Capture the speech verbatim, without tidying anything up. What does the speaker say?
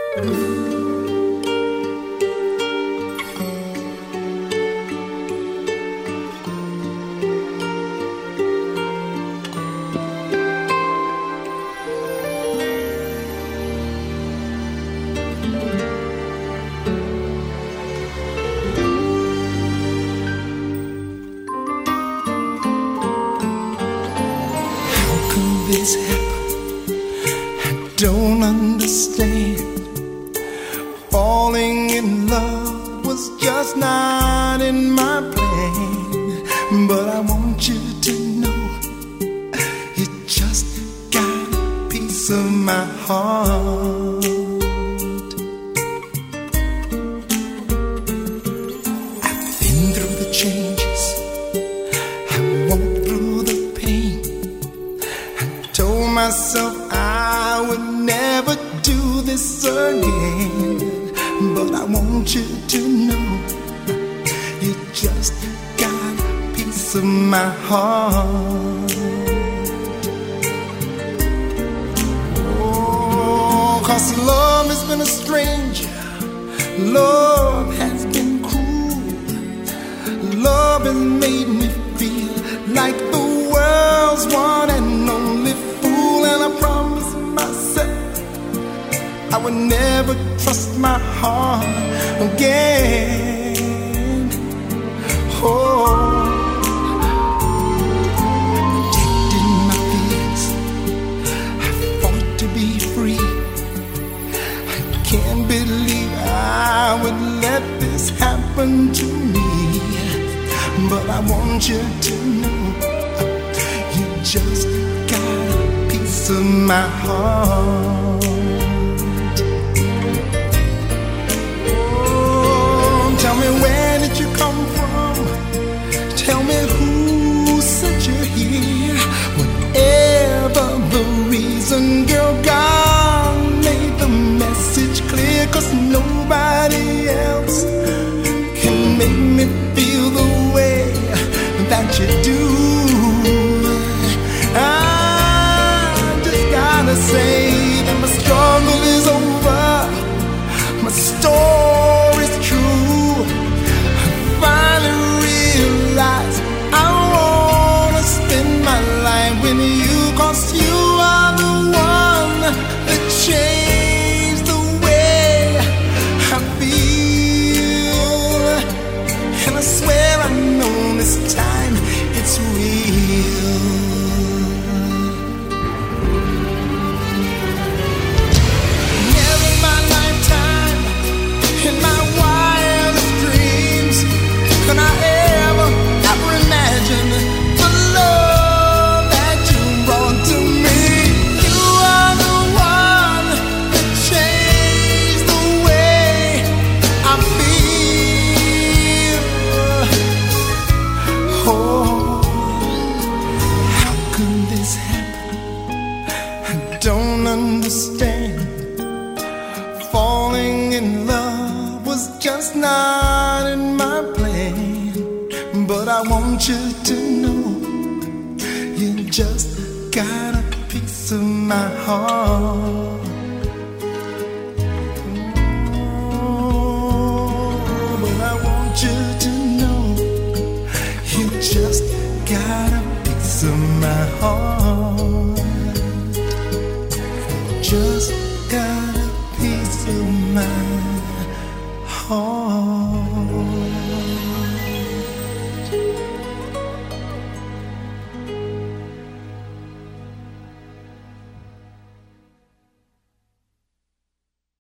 This happened, I don't understand. Falling in love was just not in my plan. But I want you to know, you just got a piece of my heart. I've been through the changes, I walked through the pain. Told myself I would never do this again. But I want you to know, you just got a piece of my heart. Oh, 'cause love has been a stranger, love has been cruel. Love has made me feel like the world's one and only fool. And I promised myself I would never trust my heart again. Oh, protected my fears, I fought to be free. I can't believe I would let this happen to me. But I want you to know, you just got a piece of my heart. Oh, tell me, where did you come from? Tell me who sent you here. Whatever the reason, girl, God made the message clear. 'Cause nobody else can make me feel the way that you do. I just gotta say that my struggle is over, my story's true. I finally realize I wanna spend my life with you. 'Cause you are the one that changed the way I feel. And I swear I know this time it's real. Never in my lifetime, in my wildest dreams, could I ever, ever imagine the love that you brought to me. You are the one that changed the way I feel. Oh, how could this happen? I don't understand. Falling in love was just not in my plan. But I want you to know, you just got a piece of my heart. Oh, but I want you to know, you just got a piece of my heart. Just got a piece of my heart.